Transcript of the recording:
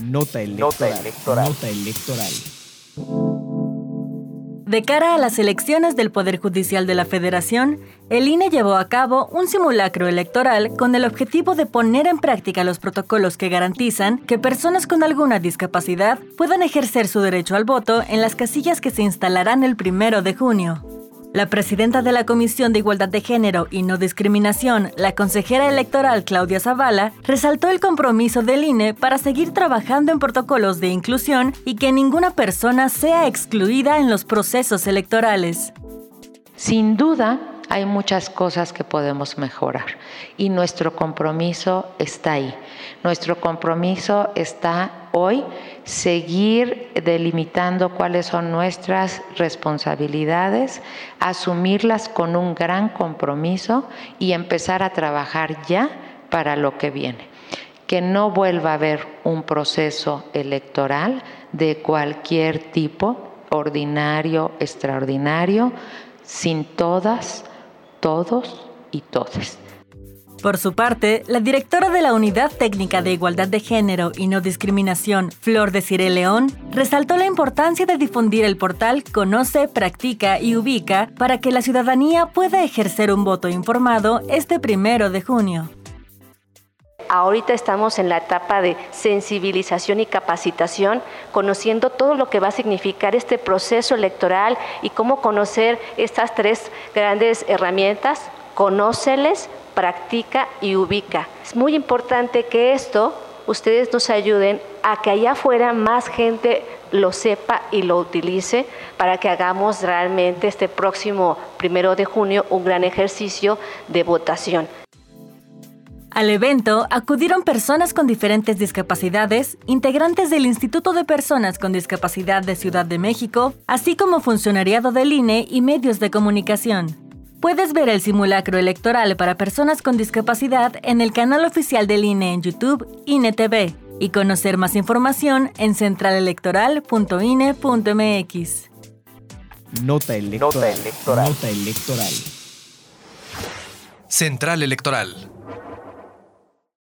Nota electoral. Nota electoral. De cara a las elecciones del Poder Judicial de la Federación, el INE llevó a cabo un simulacro electoral con el objetivo de poner en práctica los protocolos que garantizan que personas con alguna discapacidad puedan ejercer su derecho al voto en las casillas que se instalarán el 1 de junio. La presidenta de la Comisión de Igualdad de Género y No Discriminación, la consejera electoral Claudia Zavala, resaltó el compromiso del INE para seguir trabajando en protocolos de inclusión y que ninguna persona sea excluida en los procesos electorales. Sin duda, hay muchas cosas que podemos mejorar y nuestro compromiso está ahí. Nuestro compromiso está hoy seguir delimitando cuáles son nuestras responsabilidades, asumirlas con un gran compromiso y empezar a trabajar ya para lo que viene. Que no vuelva a haber un proceso electoral de cualquier tipo, ordinario, extraordinario, sin todas, todos y todes. Por su parte, la directora de la Unidad Técnica de Igualdad de Género y No Discriminación, Flor Desiree León, resaltó la importancia de difundir el portal Conoce, Practica y Ubica para que la ciudadanía pueda ejercer un voto informado este 1 de junio. Ahorita estamos en la etapa de sensibilización y capacitación, conociendo todo lo que va a significar este proceso electoral y cómo conocer estas 3 grandes herramientas: conóceles, practica y ubica. Es muy importante que ustedes nos ayuden a que allá afuera más gente lo sepa y lo utilice para que hagamos realmente este próximo 1 de junio un gran ejercicio de votación. Al evento acudieron personas con diferentes discapacidades, integrantes del Instituto de Personas con Discapacidad de Ciudad de México, así como funcionariado del INE y medios de comunicación. Puedes ver el simulacro electoral para personas con discapacidad en el canal oficial del INE en YouTube, INE TV, y conocer más información en centralelectoral.ine.mx. Nota electoral. Nota electoral. Central Electoral.